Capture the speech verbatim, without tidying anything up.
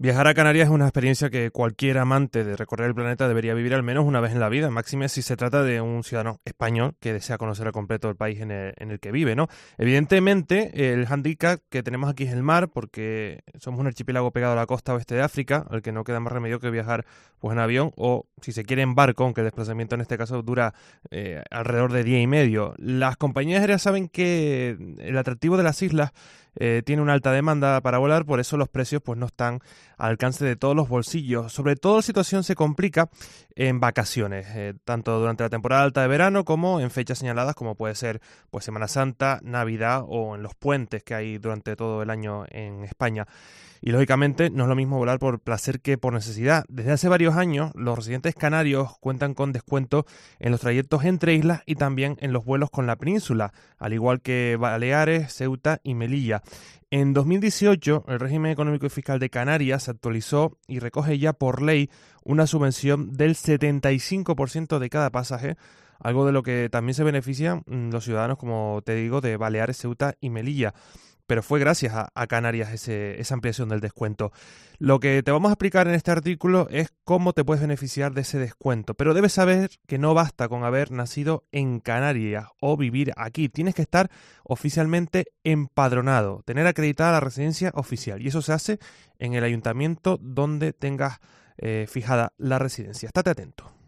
Viajar a Canarias es una experiencia que cualquier amante de recorrer el planeta debería vivir al menos una vez en la vida, máxime si se trata de un ciudadano español que desea conocer al completo el país en el, en el que vive, ¿no? Evidentemente, el hándicap que tenemos aquí es el mar, porque somos un archipiélago pegado a la costa oeste de África, al que no queda más remedio que viajar pues en avión o, si se quiere, en barco, aunque el desplazamiento en este caso dura eh, alrededor de día y medio. Las compañías aéreas saben que el atractivo de las islas eh, tiene una alta demanda para volar, por eso los precios pues no están al alcance de todos los bolsillos. Sobre todo la situación se complica en vacaciones, eh, tanto durante la temporada alta de verano como en fechas señaladas como puede ser pues Semana Santa, Navidad o en los puentes que hay durante todo el año en España. Y lógicamente no es lo mismo volar por placer que por necesidad. Desde hace varios años los residentes canarios cuentan con descuentos en los trayectos entre islas y también en los vuelos con la península, al igual que Baleares, Ceuta y Melilla. En dos mil dieciocho, el régimen económico y fiscal de Canarias se actualizó y recoge ya por ley una subvención del setenta y cinco por ciento de cada pasaje, algo de lo que también se benefician los ciudadanos, como te digo, de Baleares, Ceuta y Melilla. Pero fue gracias a, a Canarias ese, esa ampliación del descuento. Lo que te vamos a explicar en este artículo es cómo te puedes beneficiar de ese descuento. Pero debes saber que no basta con haber nacido en Canarias o vivir aquí. Tienes que estar oficialmente empadronado, tener acreditada la residencia oficial. Y eso se hace en el ayuntamiento donde tengas eh, fijada la residencia. Estate atento.